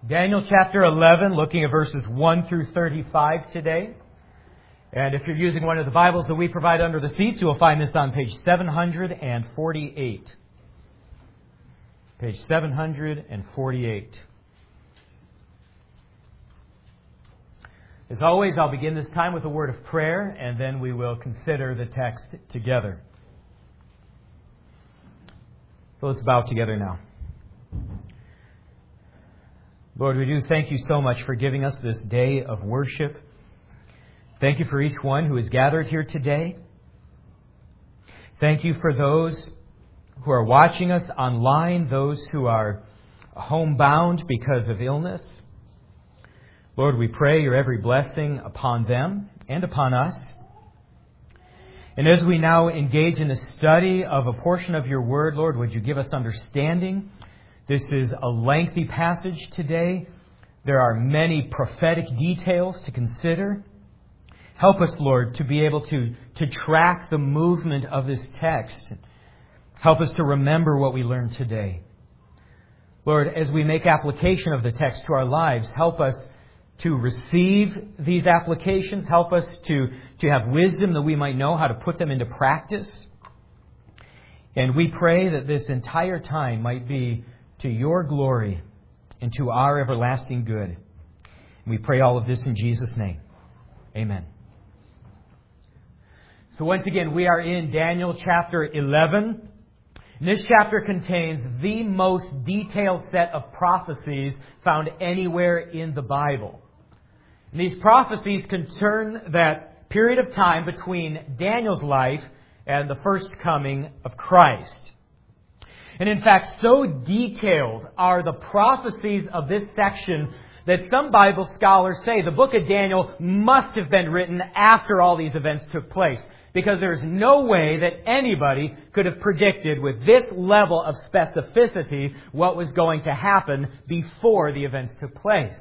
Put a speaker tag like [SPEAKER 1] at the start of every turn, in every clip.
[SPEAKER 1] Daniel chapter 11, looking at verses 1 through 35 today. And if you're using one of the Bibles that we provide under the seats, you will find this on page 748. Page 748. As always, I'll begin this time with a word of prayer, and then we will consider the text together. So let's bow together now. Lord, we do thank you so much for giving us this day of worship. Thank you for each one who is gathered here today. Thank you for those who are watching us online, those who are homebound because of illness. Lord, we pray your every blessing upon them and upon us. And as we now engage in the study of a portion of your word, Lord, would you give us understanding? This is a lengthy passage today. There are many prophetic details to consider. Help us, Lord, to be able to track the movement of this text. Help us to remember what we learned today. Lord, as we make application of the text to our lives, help us to receive these applications. Help us to have wisdom that we might know how to put them into practice. And we pray that this entire time might be to your glory and to our everlasting good. And we pray all of this in Jesus' name. Amen. So once again, we are in Daniel chapter 11. And this chapter contains the most detailed set of prophecies found anywhere in the Bible. And these prophecies concern that period of time between Daniel's life and the first coming of Christ. And in fact, so detailed are the prophecies of this section that some Bible scholars say the book of Daniel must have been written after all these events took place, because there's no way that anybody could have predicted with this level of specificity what was going to happen before the events took place.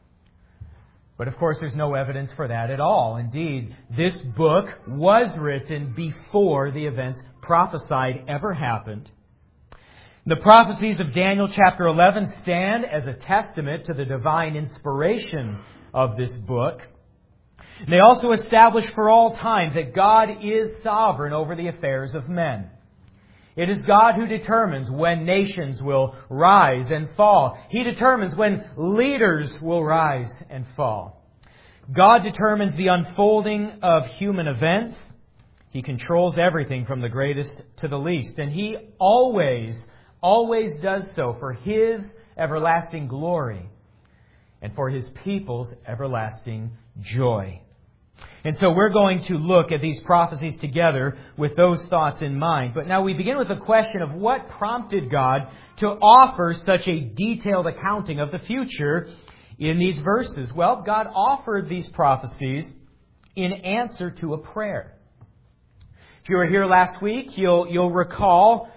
[SPEAKER 1] But of course, there's no evidence for that at all. Indeed, this book was written before the events prophesied ever happened. The prophecies of Daniel chapter 11 stand as a testament to the divine inspiration of this book. They also establish for all time that God is sovereign over the affairs of men. It is God who determines when nations will rise and fall. He determines when leaders will rise and fall. God determines the unfolding of human events. He controls everything from the greatest to the least. And He always does so for His everlasting glory and for His people's everlasting joy. And so we're going to look at these prophecies together with those thoughts in mind. But now we begin with the question of what prompted God to offer such a detailed accounting of the future in these verses. Well, God offered these prophecies in answer to a prayer. If you were here last week, you'll recall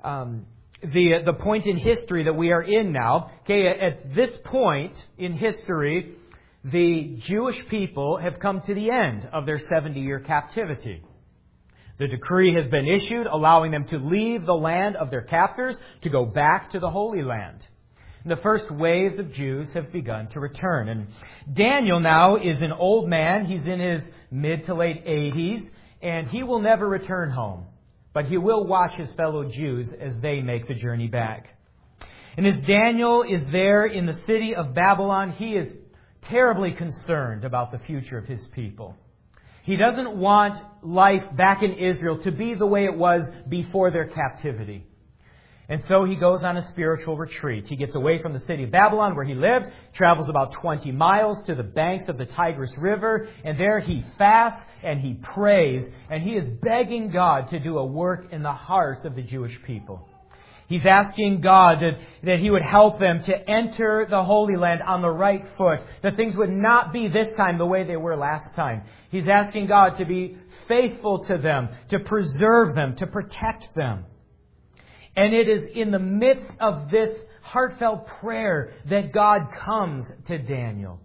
[SPEAKER 1] the point in history that we are in now. Okay, at this point in history, the Jewish people have come to the end of their 70-year captivity. The decree has been issued allowing them to leave the land of their captors to go back to the Holy Land. And the first waves of Jews have begun to return. And Daniel now is an old man. He's in his mid to late 80s, and he will never return home. But he will watch his fellow Jews as they make the journey back. And as Daniel is there in the city of Babylon, he is terribly concerned about the future of his people. He doesn't want life back in Israel to be the way it was before their captivity. And so he goes on a spiritual retreat. He gets away from the city of Babylon where he lived, travels about 20 miles to the banks of the Tigris River, and there he fasts and he prays, and he is begging God to do a work in the hearts of the Jewish people. He's asking God that He would help them to enter the Holy Land on the right foot, that things would not be this time the way they were last time. He's asking God to be faithful to them, to preserve them, to protect them. And it is in the midst of this heartfelt prayer that God comes to Daniel.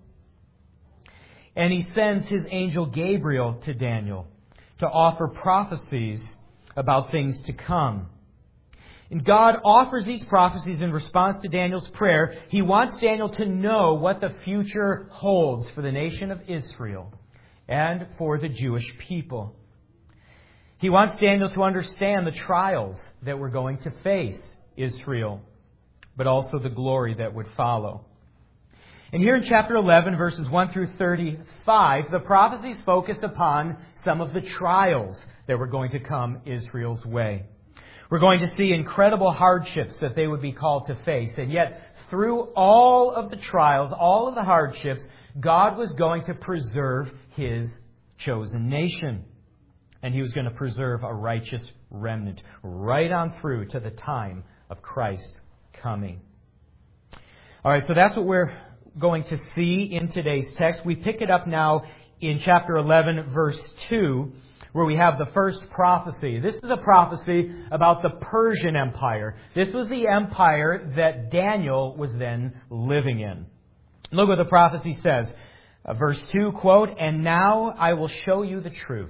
[SPEAKER 1] And He sends His angel Gabriel to Daniel to offer prophecies about things to come. And God offers these prophecies in response to Daniel's prayer. He wants Daniel to know what the future holds for the nation of Israel and for the Jewish people. He wants Daniel to understand the trials that were going to face Israel, but also the glory that would follow. And here in chapter 11, verses 1 through 35, the prophecies focus upon some of the trials that were going to come Israel's way. We're going to see incredible hardships that they would be called to face. And yet, through all of the trials, all of the hardships, God was going to preserve His chosen nation. And He was going to preserve a righteous remnant right on through to the time of Christ's coming. All right, so that's what we're going to see in today's text. We pick it up now in chapter 11, verse 2, where we have the first prophecy. This is a prophecy about the Persian Empire. This was the empire that Daniel was then living in. Look what the prophecy says. Verse 2, quote, "And now I will show you the truth.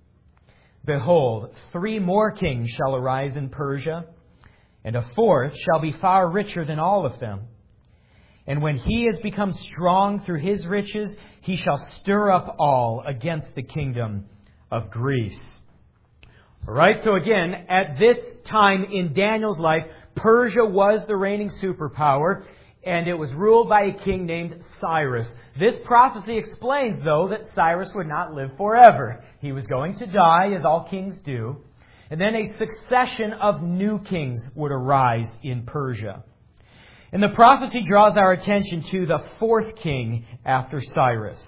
[SPEAKER 1] Behold, 3 more kings shall arise in Persia, and a 4th shall be far richer than all of them. And when he has become strong through his riches, he shall stir up all against the kingdom of Greece." All right, so again, at this time in Daniel's life, Persia was the reigning superpower, and it was ruled by a king named Cyrus. This prophecy explains, though, that Cyrus would not live forever. He was going to die, as all kings do, and then a succession of new kings would arise in Persia. And the prophecy draws our attention to the 4th king after Cyrus.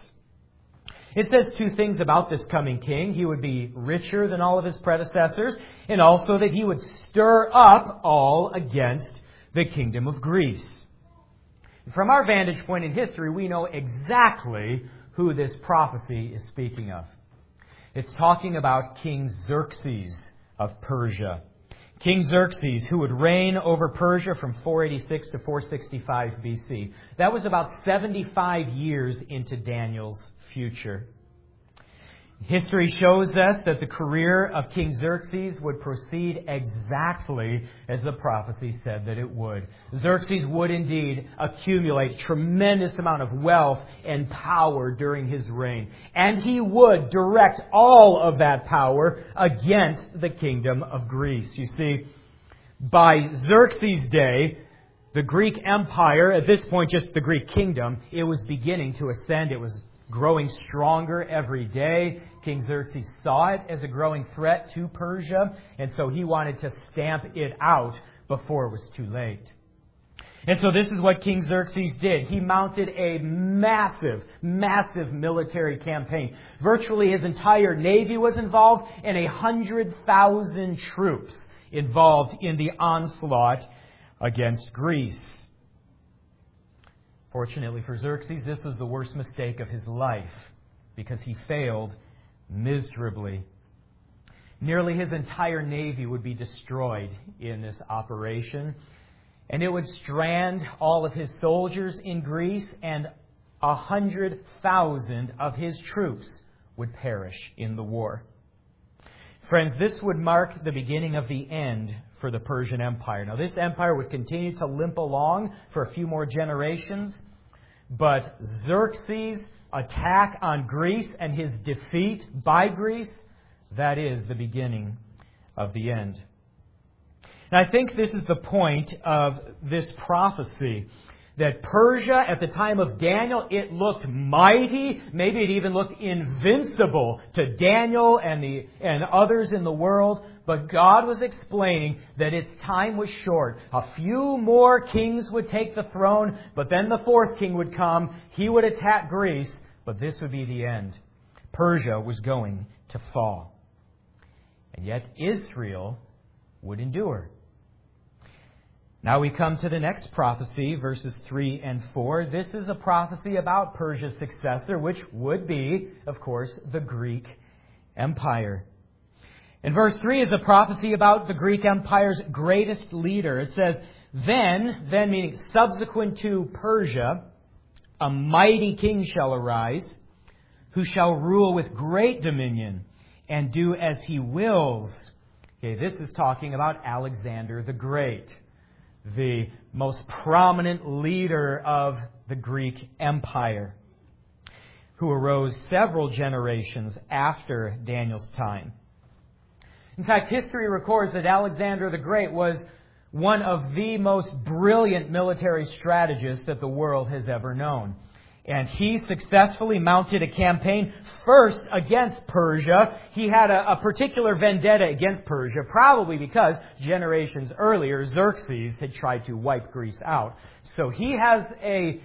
[SPEAKER 1] It says 2 things about this coming king. He would be richer than all of his predecessors, and also that he would stir up all against the kingdom of Greece. From our vantage point in history, we know exactly who this prophecy is speaking of. It's talking about King Xerxes of Persia. King Xerxes, who would reign over Persia from 486 to 465 BC. That was about 75 years into Daniel's future. History shows us that the career of King Xerxes would proceed exactly as the prophecy said that it would. Xerxes would indeed accumulate tremendous amount of wealth and power during his reign. And he would direct all of that power against the kingdom of Greece. You see, by Xerxes' day, the Greek Empire, at this point just the Greek kingdom, it was beginning to ascend. It was growing stronger every day. King Xerxes saw it as a growing threat to Persia, and so he wanted to stamp it out before it was too late. And so this is what King Xerxes did. He mounted a massive military campaign. Virtually his entire navy was involved, and 100,000 troops involved in the onslaught against Greece. Fortunately for Xerxes, this was the worst mistake of his life, because he failed miserably. Nearly his entire navy would be destroyed in this operation, and it would strand all of his soldiers in Greece, and 100,000 of his troops would perish in the war. Friends, this would mark the beginning of the end for the Persian Empire. Now, this empire would continue to limp along for a few more generations, but Xerxes' attack on Greece and his defeat by Greece, that is the beginning of the end. And I think this is the point of this prophecy, that Persia at the time of Daniel, it looked mighty. Maybe it even looked invincible to Daniel and others in the world. But God was explaining that its time was short. A few more kings would take the throne, but then the 4th king would come. He would attack Greece, but this would be the end. Persia was going to fall. And yet Israel would endure. Now we come to the next prophecy, verses 3 and 4. This is a prophecy about Persia's successor, which would be, of course, the Greek Empire. And verse 3 is a prophecy about the Greek Empire's greatest leader. It says, then meaning subsequent to Persia, a mighty king shall arise, who shall rule with great dominion and do as he wills Okay, this is talking about Alexander the Great, the most prominent leader of the Greek Empire, who arose several generations after Daniel's time. In fact, history records that Alexander the Great was one of the most brilliant military strategists that the world has ever known. And he successfully mounted a campaign first against Persia. He had a particular vendetta against Persia, probably because generations earlier Xerxes had tried to wipe Greece out. So he has a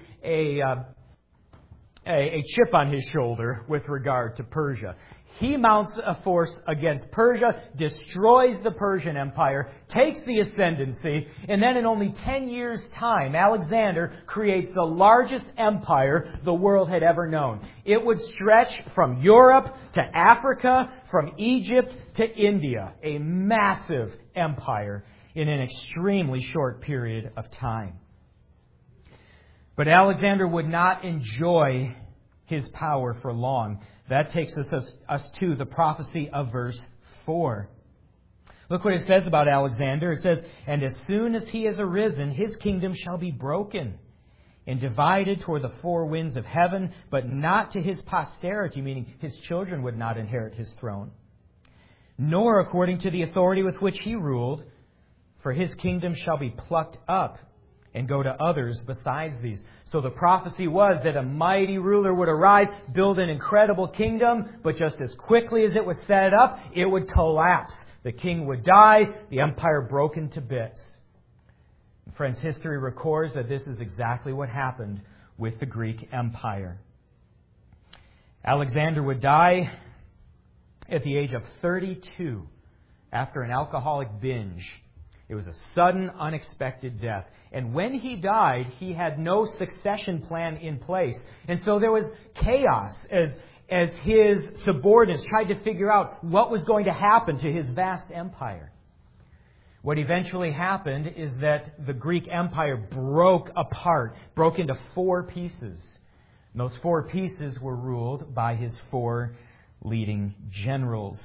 [SPEAKER 1] chip on his shoulder with regard to Persia. He mounts a force against Persia, destroys the Persian Empire, takes the ascendancy, and then in only 10 years' time, Alexander creates the largest empire the world had ever known. It would stretch from Europe to Africa, from Egypt to India, a massive empire in an extremely short period of time. But Alexander would not enjoy his power for long. That takes us to the prophecy of verse 4. Look what it says about Alexander. It says, "And as soon as he has arisen, his kingdom shall be broken and divided toward the four winds of heaven, but not to his posterity," meaning his children would not inherit his throne, "nor according to the authority with which he ruled, for his kingdom shall be plucked up and go to others besides these." So the prophecy was that a mighty ruler would arise, build an incredible kingdom, but just as quickly as it was set up, it would collapse. The king would die, the empire broken to bits. And friends, history records that this is exactly what happened with the Greek Empire. Alexander would die at the age of 32 after an alcoholic binge. It was a sudden, unexpected death. And when he died, he had no succession plan in place. And so there was chaos as his subordinates tried to figure out what was going to happen to his vast empire. What eventually happened is that the Greek Empire broke apart, broke into 4 pieces. And those 4 pieces were ruled by his 4 leading generals.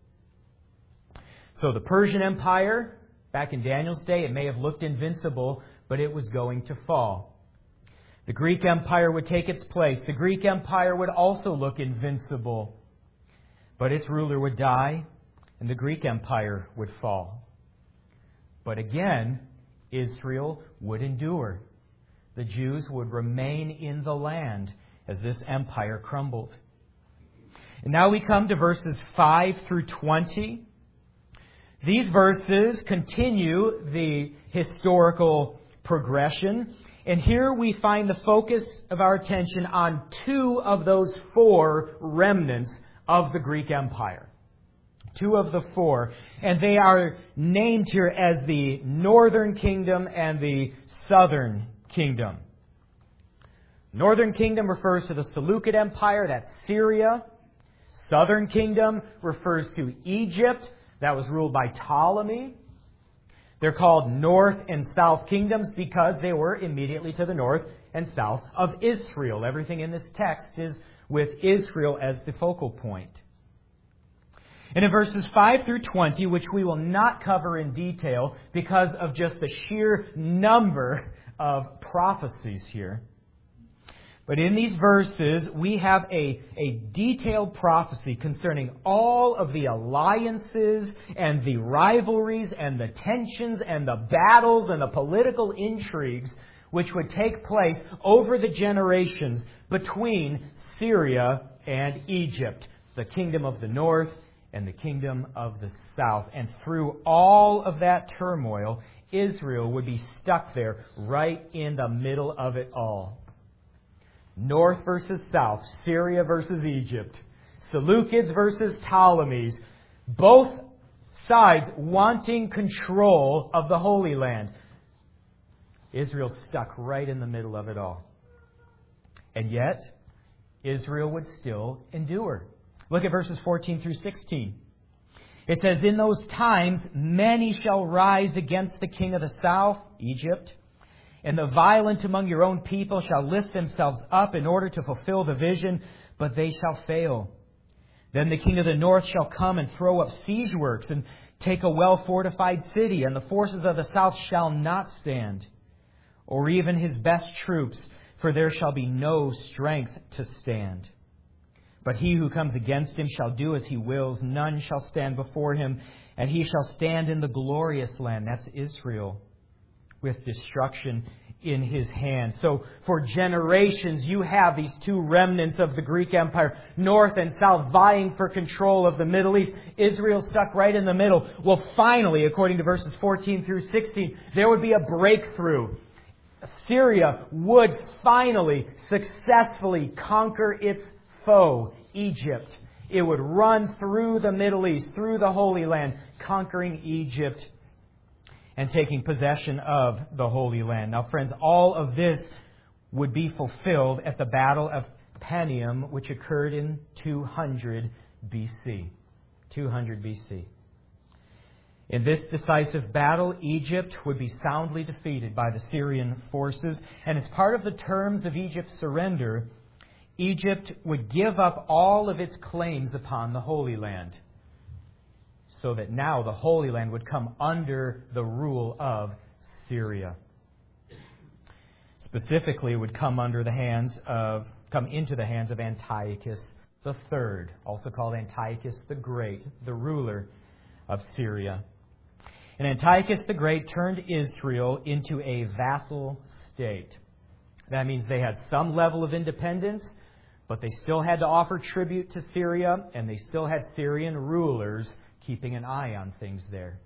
[SPEAKER 1] So the Persian Empire, back in Daniel's day, it may have looked invincible, but it was going to fall. The Greek Empire would take its place. The Greek Empire would also look invincible, but its ruler would die, and the Greek Empire would fall. But again, Israel would endure. The Jews would remain in the land as this empire crumbled. And now we come to verses 5 through 20. These verses continue the historical progression, and here we find the focus of our attention on 2 of those 4 remnants of the Greek Empire. 2 of the 4, and they are named here as the Northern Kingdom and the Southern Kingdom. Northern Kingdom refers to the Seleucid Empire, that's Syria. Southern Kingdom refers to Egypt, that was ruled by Ptolemy. They're called North and South Kingdoms because they were immediately to the north and south of Israel. Everything in this text is with Israel as the focal point. And in verses 5 through 20, which we will not cover in detail because of just the sheer number of prophecies here, but in these verses, we have a detailed prophecy concerning all of the alliances and the rivalries and the tensions and the battles and the political intrigues which would take place over the generations between Syria and Egypt, the kingdom of the north and the kingdom of the south. And through all of that turmoil, Israel would be stuck there right in the middle of it all. North versus south, Syria versus Egypt, Seleucids versus Ptolemies, both sides wanting control of the Holy Land. Israel stuck right in the middle of it all. And yet, Israel would still endure. Look at verses 14 through 16. It says, "In those times many shall rise against the king of the south," Egypt, "and the violent among your own people shall lift themselves up in order to fulfill the vision, but they shall fail. Then the king of the north shall come and throw up siege works and take a well-fortified city, and the forces of the south shall not stand, or even his best troops, for there shall be no strength to stand. But he who comes against him shall do as he wills. None shall stand before him, and he shall stand in the glorious land," that's Israel, "with destruction in his hand." So for generations you have these two remnants of the Greek Empire, north and south, vying for control of the Middle East. Israel stuck right in the middle. Well, finally, according to verses 14 through 16, there would be a breakthrough. Syria would finally successfully conquer its foe, Egypt. It would run through the Middle East, through the Holy Land, conquering Egypt and taking possession of the Holy Land. Now, friends, all of this would be fulfilled at the Battle of Panium, which occurred in 200 BC. 200 BC. In this decisive battle, Egypt would be soundly defeated by the Syrian forces. And as part of the terms of Egypt's surrender, Egypt would give up all of its claims upon the Holy Land, so that now the Holy Land would come under the rule of Syria. Specifically, it would come into the hands of Antiochus III, also called Antiochus the Great, the ruler of Syria. And Antiochus the Great turned Israel into a vassal state. That means they had some level of independence, but they still had to offer tribute to Syria, and they still had Syrian rulers keeping an eye on things there.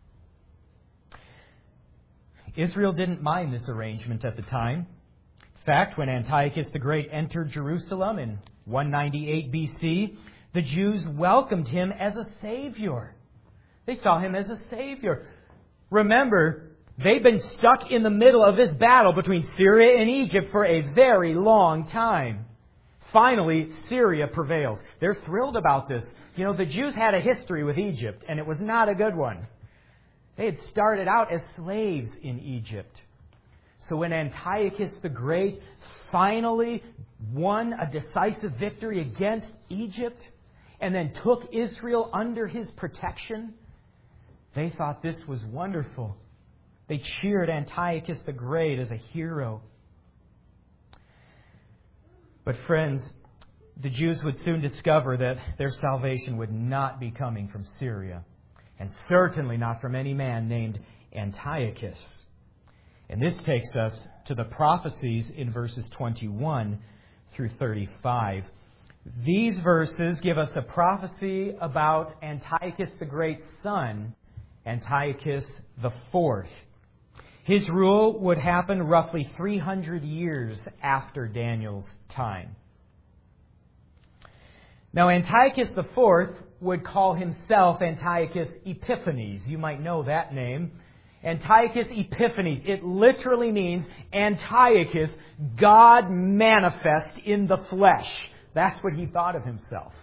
[SPEAKER 1] Israel didn't mind this arrangement at the time. In fact, when Antiochus the Great entered Jerusalem in 198 BC, the Jews welcomed him as a savior. They saw him as a savior. Remember, they've been stuck in the middle of this battle between Syria and Egypt for a very long time. Finally, Syria prevails. They're thrilled about this. You know, the Jews had a history with Egypt, and it was not a good one. They had started out as slaves in Egypt. So when Antiochus the Great finally won a decisive victory against Egypt and then took Israel under his protection, they thought this was wonderful. They cheered Antiochus the Great as a hero. But friends, the Jews would soon discover that their salvation would not be coming from Syria, and certainly not from any man named Antiochus. And this takes us to the prophecies in verses 21 through 35. These verses give us a prophecy about Antiochus the Great's son, Antiochus IV. His rule would happen roughly 300 years after Daniel's time. Now, Antiochus IV would call himself Antiochus Epiphanes. You might know that name. Antiochus Epiphanes. It literally means Antiochus, God manifest in the flesh. That's what he thought of himself.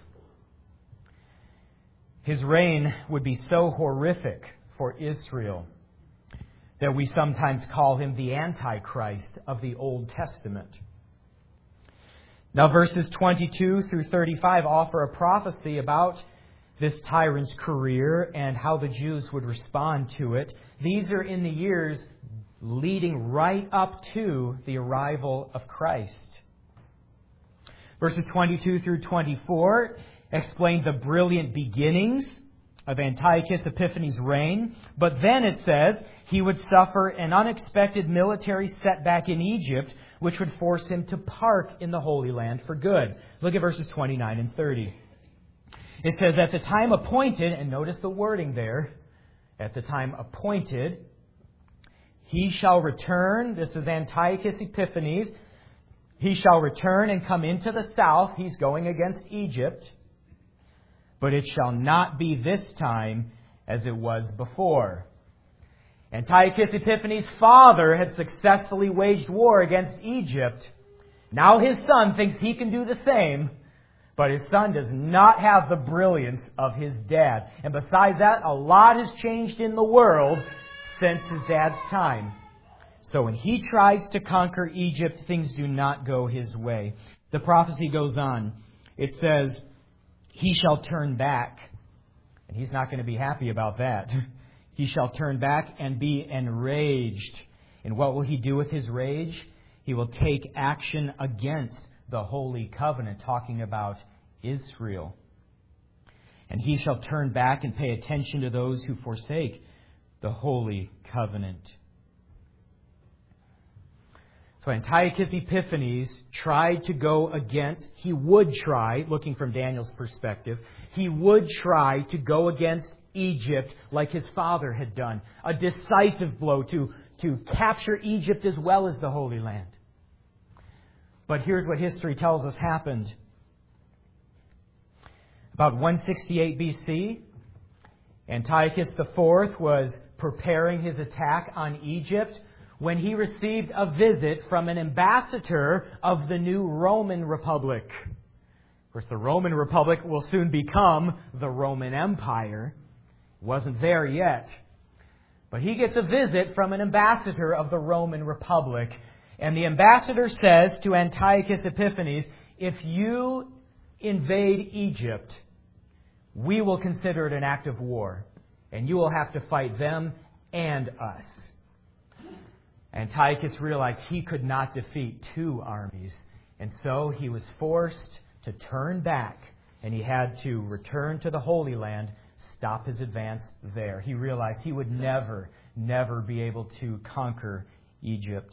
[SPEAKER 1] His reign would be so horrific for Israel that we sometimes call him the Antichrist of the Old Testament. Now, verses 22 through 35 offer a prophecy about this tyrant's career and how the Jews would respond to it. These are in the years leading right up to the arrival of Christ. Verses 22 through 24 explain the brilliant beginnings of Antiochus Epiphanes' reign. But then it says he would suffer an unexpected military setback in Egypt, which would force him to park in the Holy Land for good. Look at verses 29 and 30. It says, at the time appointed, and notice the wording there, at the time appointed, he shall return. This is Antiochus Epiphanes. He shall return and come into the south. He's going against Egypt. But it shall not be this time as it was before. Antiochus Epiphanes' father had successfully waged war against Egypt. Now his son thinks he can do the same, but his son does not have the brilliance of his dad. And besides that, a lot has changed in the world since his dad's time. So when he tries to conquer Egypt, things do not go his way. The prophecy goes on. It says, he shall turn back And he's not going to be happy about that. He shall turn back and be enraged. And what will he do with his rage? He will take action against the holy covenant, talking about Israel. And he shall turn back and pay attention to those who forsake the holy covenant. So Antiochus Epiphanes tried to go against, he would try, looking from Daniel's perspective, he would try to go against Egypt like his father had done. A decisive blow to capture Egypt as well as the Holy Land. But here's what history tells us happened. About 168 BC, Antiochus IV was preparing his attack on Egypt when he received a visit from an ambassador of the new Roman Republic. Of course, the Roman Republic will soon become the Roman Empire. It wasn't there yet. But he gets a visit from an ambassador of the Roman Republic. And the ambassador says to Antiochus Epiphanes, if you invade Egypt, we will consider it an act of war. And you will have to fight them and us. Antiochus realized he could not defeat two armies. And so he was forced to turn back. And he had to return to the Holy Land, stop his advance there. He realized he would never be able to conquer Egypt.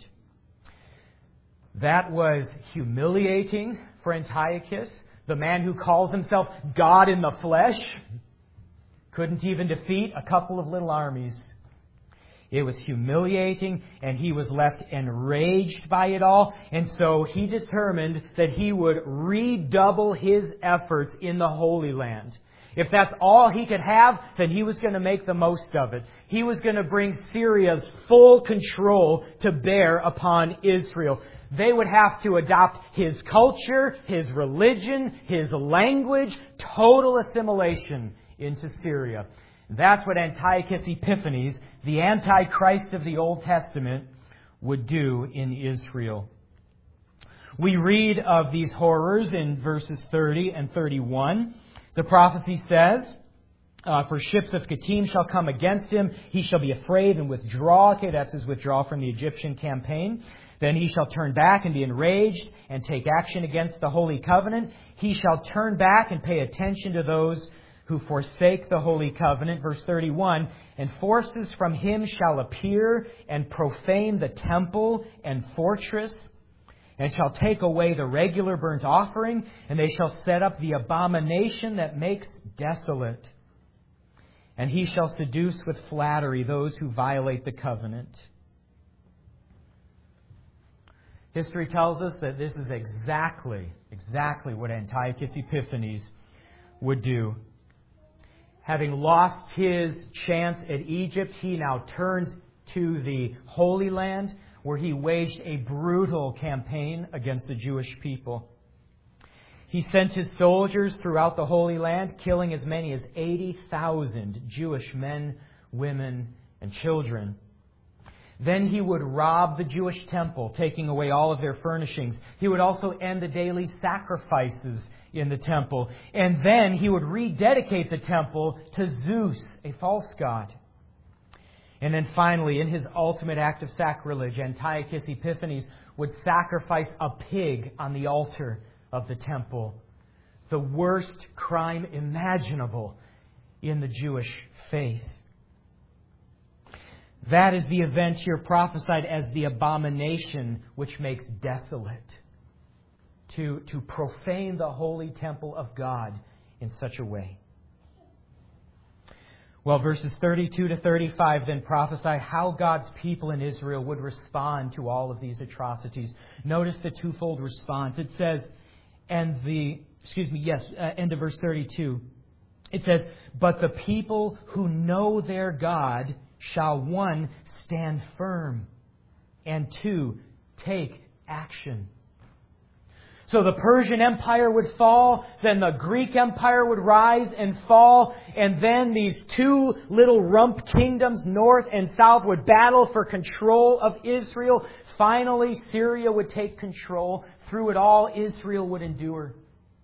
[SPEAKER 1] That was humiliating for Antiochus, the man who calls himself God in the flesh. Couldn't even defeat a couple of little armies. It was humiliating, and he was left enraged by it all. And so he determined that he would redouble his efforts in the Holy Land. If that's all he could have, then he was going to make the most of it. He was going to bring Syria's full control to bear upon Israel. They would have to adopt his culture, his religion, his language, total assimilation into Syria. That's what Antiochus Epiphanes, the Antichrist of the Old Testament, would do in Israel. We read of these horrors in verses 30 and 31. The prophecy says, for ships of Kittim shall come against him. He shall be afraid and withdraw. Okay, that's his withdrawal from the Egyptian campaign. Then he shall turn back and be enraged and take action against the Holy Covenant. He shall turn back and pay attention to those who forsake the Holy Covenant. Verse 31, and forces from him shall appear and profane the temple and fortress, and shall take away the regular burnt offering, and they shall set up the abomination that makes desolate. And he shall seduce with flattery those who violate the covenant. History tells us that this is exactly what Antiochus Epiphanes would do. Having lost his chance at Egypt, he now turns to the Holy Land, where he waged a brutal campaign against the Jewish people. He sent his soldiers throughout the Holy Land, killing as many as 80,000 Jewish men, women, and children. Then he would rob the Jewish temple, taking away all of their furnishings. He would also end the daily sacrifices in the temple. And then he would rededicate the temple to Zeus, a false god. And then finally, in his ultimate act of sacrilege, Antiochus Epiphanes would sacrifice a pig on the altar of the temple. The worst crime imaginable in the Jewish faith. That is the event here prophesied as the abomination which makes desolate. To profane the holy temple of God in such a way. Well, verses 32 to 35 then prophesy how God's people in Israel would respond to all of these atrocities. Notice the twofold response. It says, end of verse 32. It says, but the people who know their God shall, 1, stand firm, and 2, take action. So the Persian Empire would fall, then the Greek Empire would rise and fall, and then these two little rump kingdoms, north and south, would battle for control of Israel. Finally, Syria would take control. Through it all, Israel would endure.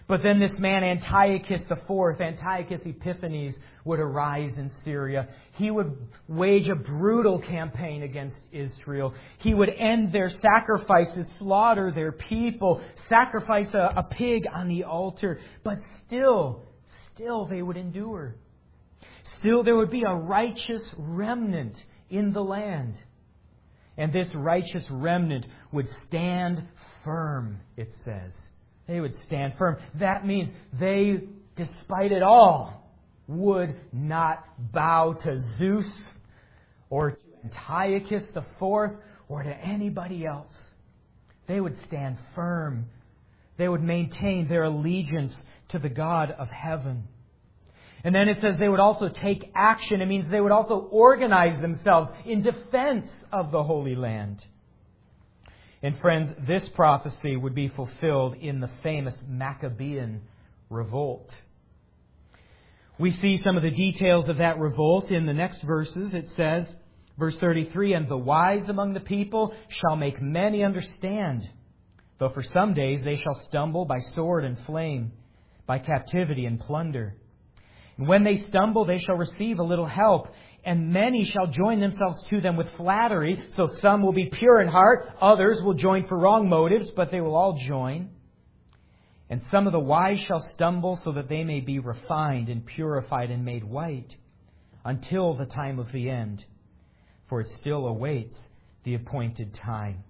[SPEAKER 1] But then this man Antiochus IV, Antiochus Epiphanes, would arise in Syria. He would wage a brutal campaign against Israel. He would end their sacrifices, slaughter their people, sacrifice a pig on the altar. But still they would endure. Still there would be a righteous remnant in the land. And this righteous remnant would stand firm, it says. They would stand firm. That means they, despite it all, would not bow to Zeus or to Antiochus IV or to anybody else. They would stand firm. They would maintain their allegiance to the God of heaven. And then it says they would also take action. It means they would also organize themselves in defense of the Holy Land. And friends, this prophecy would be fulfilled in the famous Maccabean revolt. We see some of the details of that revolt in the next verses. It says, verse 33, "And the wise among the people shall make many understand, though for some days they shall stumble by sword and flame, by captivity and plunder. And when they stumble, they shall receive a little help, and many shall join themselves to them with flattery. So some will be pure in heart, others will join for wrong motives, but they will all join. And some of the wise shall stumble, so that they may be refined and purified and made white, until the time of the end. For it still awaits the appointed time."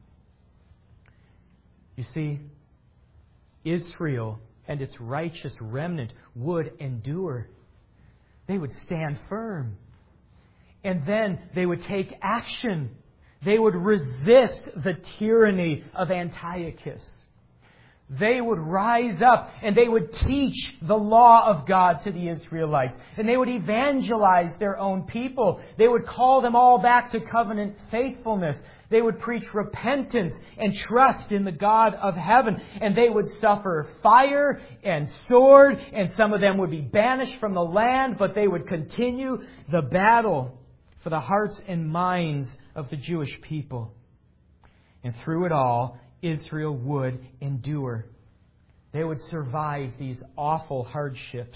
[SPEAKER 1] You see, Israel and its righteous remnant would endure. They would stand firm. And then they would take action. They would resist the tyranny of Antiochus. They would rise up and they would teach the law of God to the Israelites. And they would evangelize their own people. They would call them all back to covenant faithfulness. They would preach repentance and trust in the God of heaven. And they would suffer fire and sword. And some of them would be banished from the land. But they would continue the battle for the hearts and minds of the Jewish people. And through it all, Israel would endure. They would survive these awful hardships.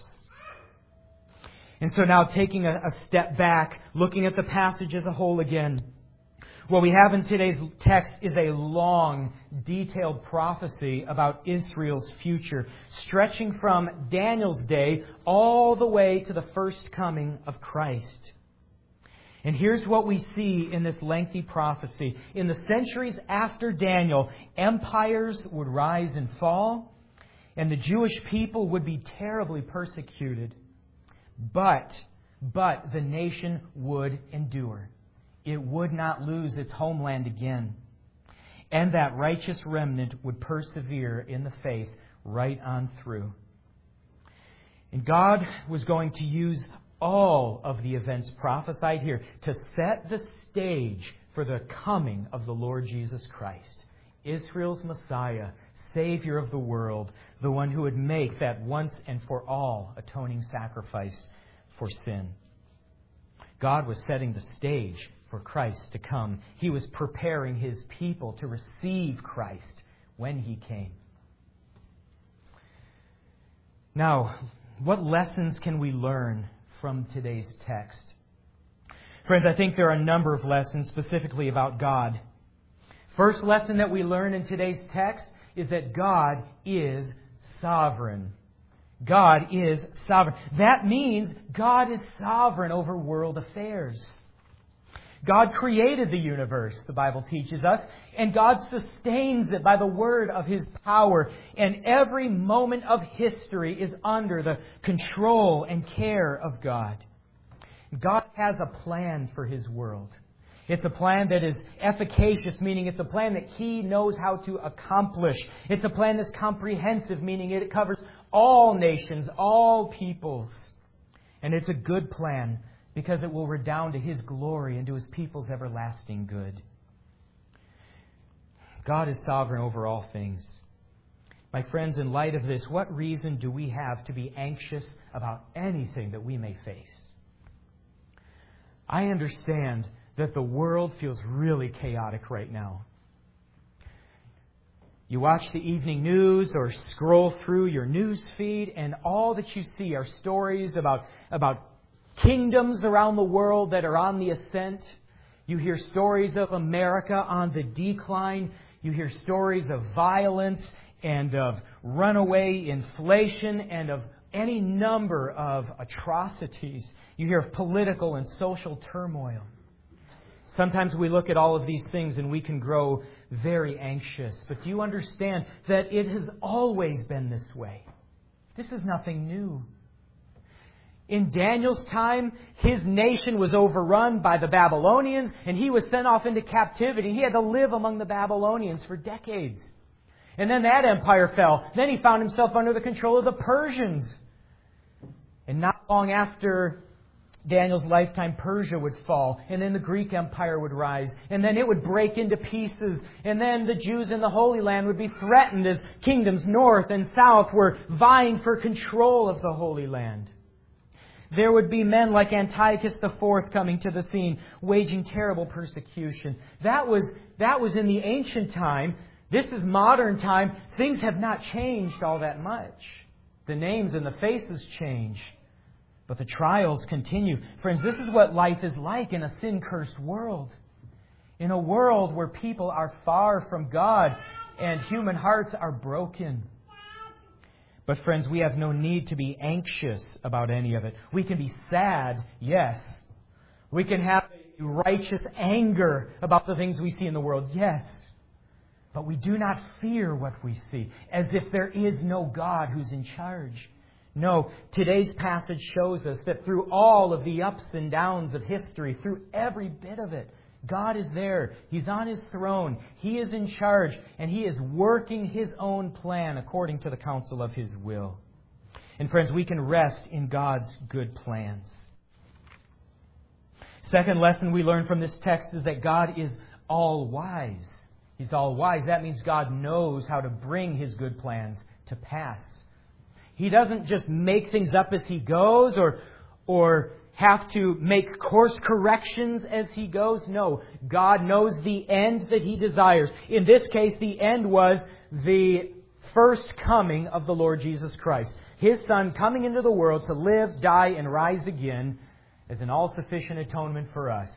[SPEAKER 1] And so now taking a step back, looking at the passage as a whole again, what we have in today's text is a long, detailed prophecy about Israel's future, stretching from Daniel's day all the way to the first coming of Christ. And here's what we see in this lengthy prophecy. In the centuries after Daniel, empires would rise and fall, and the Jewish people would be terribly persecuted. But the nation would endure. It would not lose its homeland again. And that righteous remnant would persevere in the faith right on through. And God was going to use all of the events prophesied here to set the stage for the coming of the Lord Jesus Christ, Israel's Messiah, Savior of the world, the one who would make that once and for all atoning sacrifice for sin. God was setting the stage for Christ to come. He was preparing His people to receive Christ when He came. Now, what lessons can we learn from today's text? Friends, I think there are a number of lessons specifically about God. First lesson that we learn in today's text is that God is sovereign. God is sovereign. That means God is sovereign over world affairs. God created the universe, the Bible teaches us, and God sustains it by the word of His power. And every moment of history is under the control and care of God. God has a plan for His world. It's a plan that is efficacious, meaning it's a plan that He knows how to accomplish. It's a plan that's comprehensive, meaning it covers all nations, all peoples. And it's a good plan, because it will redound to His glory and to His people's everlasting good. God is sovereign over all things. My friends, in light of this, what reason do we have to be anxious about anything that we may face? I understand that the world feels really chaotic right now. You watch the evening news or scroll through your news feed, and all that you see are stories about kingdoms around the world that are on the ascent. You hear stories of America on the decline. You hear stories of violence and of runaway inflation and of any number of atrocities. You hear of political and social turmoil. Sometimes we look at all of these things and we can grow very anxious. But do you understand that it has always been this way? This is nothing new. In Daniel's time, his nation was overrun by the Babylonians, and he was sent off into captivity. He had to live among the Babylonians for decades. And then that empire fell. Then he found himself under the control of the Persians. And not long after Daniel's lifetime, Persia would fall, and then the Greek Empire would rise, and then it would break into pieces, and then the Jews in the Holy Land would be threatened as kingdoms north and south were vying for control of the Holy Land. There would be men like Antiochus IV coming to the scene, waging terrible persecution. That was in the ancient time. This is modern time. Things have not changed all that much. The names and the faces change. But the trials continue. Friends, this is what life is like in a sin-cursed world. In a world where people are far from God and human hearts are broken. But friends, we have no need to be anxious about any of it. We can be sad, yes. We can have a righteous anger about the things we see in the world, yes. But we do not fear what we see, as if there is no God who's in charge. No, today's passage shows us that through all of the ups and downs of history, through every bit of it, God is there. He's on His throne. He is in charge. And He is working His own plan according to the counsel of His will. And friends, we can rest in God's good plans. Second lesson we learn from this text is that God is all-wise. He's all-wise. That means God knows how to bring His good plans to pass. He doesn't just make things up as He goes or have to make course corrections as He goes. No, God knows the end that He desires. In this case, the end was the first coming of the Lord Jesus Christ. His Son coming into the world to live, die, and rise again as an all-sufficient atonement for us.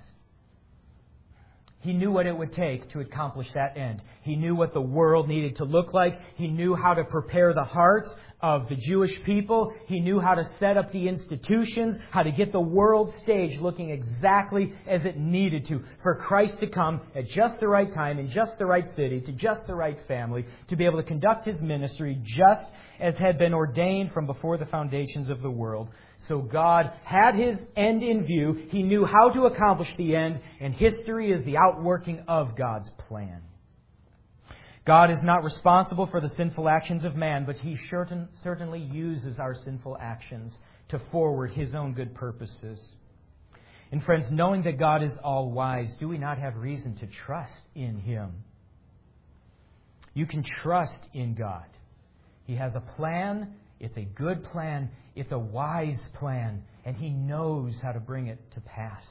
[SPEAKER 1] He knew what it would take to accomplish that end. He knew what the world needed to look like. He knew how to prepare the hearts of the Jewish people. He knew how to set up the institutions, how to get the world stage looking exactly as it needed to, for Christ to come at just the right time, in just the right city, to just the right family, to be able to conduct His ministry just as had been ordained from before the foundations of the world. So God had His end in view. He knew how to accomplish the end, and history is the outworking of God's plan. God is not responsible for the sinful actions of man, but He certainly uses our sinful actions to forward His own good purposes. And friends, knowing that God is all-wise, do we not have reason to trust in Him? You can trust in God. He has a plan. It's a good plan. It's a wise plan. And He knows how to bring it to pass.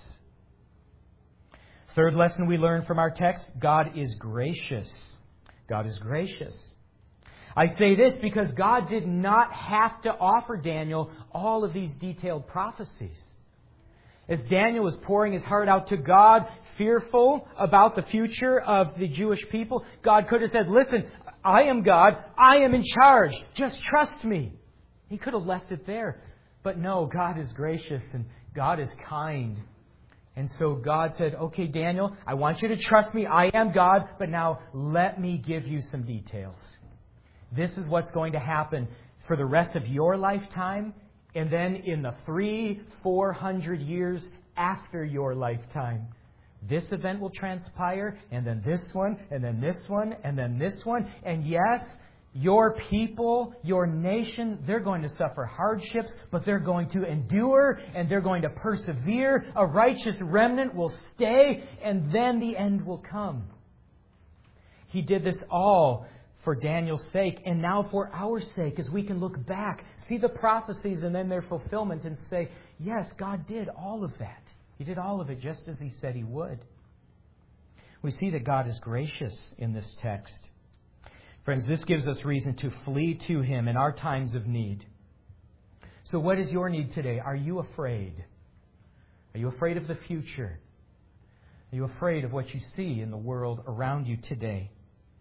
[SPEAKER 1] Third lesson we learn from our text, God is gracious. God is gracious. I say this because God did not have to offer Daniel all of these detailed prophecies. As Daniel was pouring his heart out to God, fearful about the future of the Jewish people, God could have said, listen, I am God. I am in charge. Just trust me. He could have left it there. But no, God is gracious and God is kind. And so God said, okay, Daniel, I want you to trust me. I am God. But now let me give you some details. This is what's going to happen for the rest of your lifetime. And then in the 300-400 years after your lifetime. This event will transpire, and then this one, and then this one, and then this one. And yes, your people, your nation, they're going to suffer hardships, but they're going to endure, and they're going to persevere. A righteous remnant will stay, and then the end will come. He did this all for Daniel's sake, and now for our sake, as we can look back, see the prophecies and then their fulfillment, and say, yes, God did all of that. He did all of it just as He said He would. We see that God is gracious in this text. Friends, this gives us reason to flee to Him in our times of need. So what is your need today? Are you afraid? Are you afraid of the future? Are you afraid of what you see in the world around you today?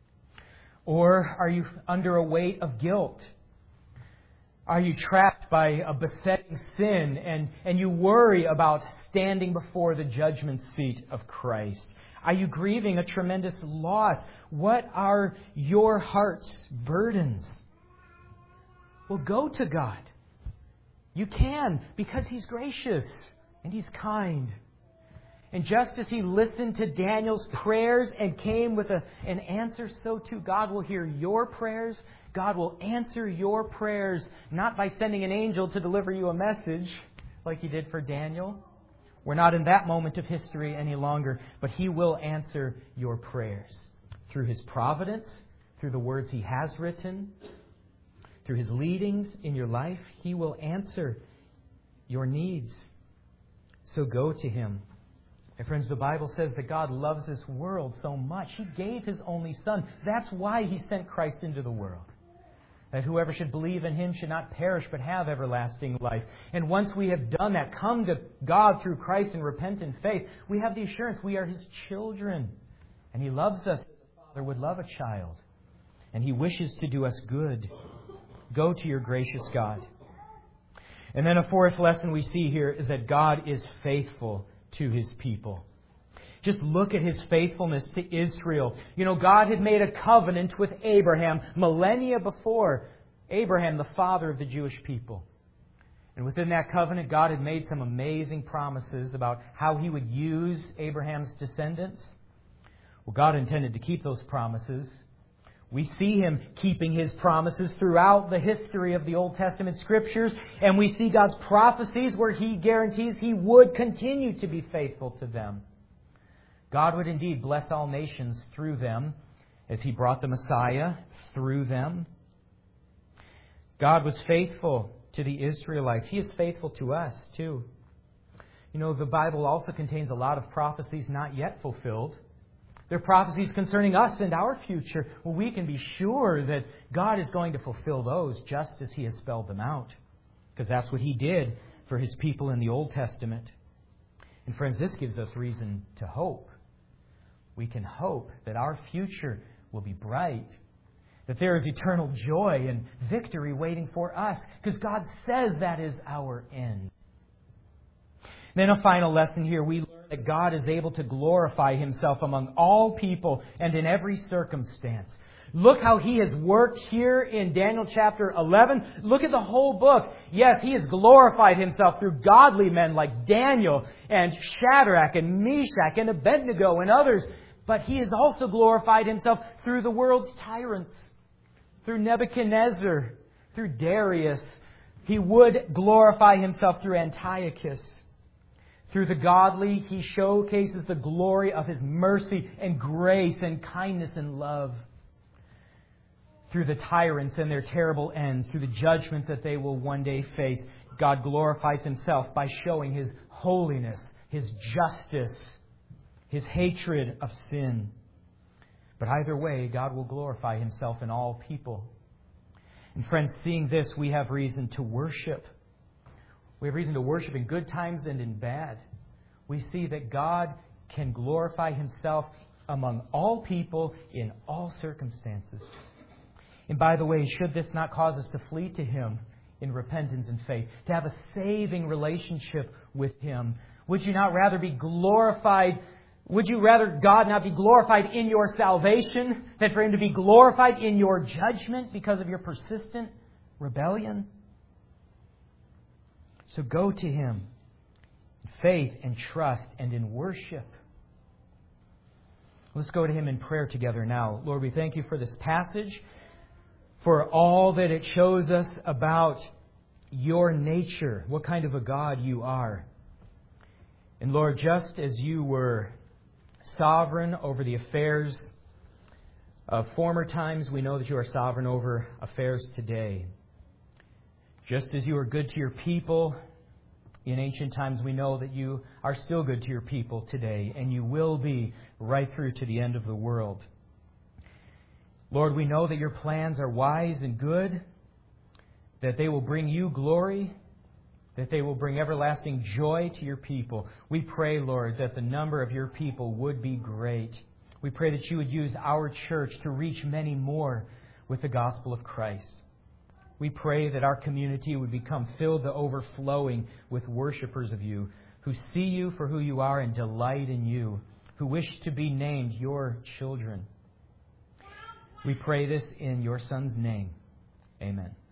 [SPEAKER 1] Or are you under a weight of guilt? Are you trapped by a besetting sin and you worry about standing before the judgment seat of Christ? Are you grieving a tremendous loss? What are your heart's burdens? Well, go to God. You can, because He's gracious and He's kind. And just as He listened to Daniel's prayers and came with an answer, so too God will hear your prayers. God will answer your prayers, not by sending an angel to deliver you a message like He did for Daniel. We're not in that moment of history any longer, but He will answer your prayers through His providence, through the words He has written, through His leadings in your life. He will answer your needs. So go to Him. And friends, the Bible says that God loves this world so much. He gave His only Son. That's why He sent Christ into the world. That whoever should believe in Him should not perish but have everlasting life. And once we have done that, come to God through Christ in repentant faith, we have the assurance we are His children. And He loves us as a father would love a child. And He wishes to do us good. Go to your gracious God. And then a fourth lesson we see here is that God is faithful to His people. Just look at His faithfulness to Israel. You know, God had made a covenant with Abraham millennia before. Abraham, the father of the Jewish people. And within that covenant, God had made some amazing promises about how He would use Abraham's descendants. Well, God intended to keep those promises. We see Him keeping His promises throughout the history of the Old Testament Scriptures. And we see God's prophecies where He guarantees He would continue to be faithful to them. God would indeed bless all nations through them as He brought the Messiah through them. God was faithful to the Israelites. He is faithful to us too. You know, the Bible also contains a lot of prophecies not yet fulfilled. They're prophecies concerning us and our future. Well, we can be sure that God is going to fulfill those just as He has spelled them out. Because that's what He did for His people in the Old Testament. And friends, this gives us reason to hope. We can hope that our future will be bright. That there is eternal joy and victory waiting for us. Because God says that is our end. Then a final lesson here. We learn that God is able to glorify Himself among all people and in every circumstance. Look how He has worked here in Daniel chapter 11. Look at the whole book. Yes, He has glorified Himself through godly men like Daniel and Shadrach and Meshach and Abednego and others. But He has also glorified Himself through the world's tyrants. Through Nebuchadnezzar, through Darius. He would glorify Himself through Antiochus. Through the godly, He showcases the glory of His mercy and grace and kindness and love. Through the tyrants and their terrible ends, through the judgment that they will one day face, God glorifies Himself by showing His holiness, His justice, His hatred of sin. But either way, God will glorify Himself in all people. And friends, seeing this, we have reason to worship. We have reason to worship in good times and in bad. We see that God can glorify Himself among all people in all circumstances. And by the way, should this not cause us to flee to Him in repentance and faith, to have a saving relationship with Him? Would you not rather be glorified? Would you rather God not be glorified in your salvation than for Him to be glorified in your judgment because of your persistent rebellion? So go to Him in faith and trust and in worship. Let's go to Him in prayer together now. Lord, we thank You for this passage, for all that it shows us about Your nature, what kind of a God You are. And Lord, just as You were sovereign over the affairs of former times, we know that You are sovereign over affairs today. Just as You are good to Your people in ancient times, we know that You are still good to Your people today, and You will be right through to the end of the world. Lord, we know that your plans are wise and good, that they will bring you glory, that they will bring everlasting joy to your people. We pray, Lord, that the number of your people would be great. We pray that you would use our church to reach many more with the gospel of Christ. We pray that our community would become filled to overflowing with worshipers of you, who see you for who you are and delight in you, who wish to be named your children. We pray this in your Son's name. Amen.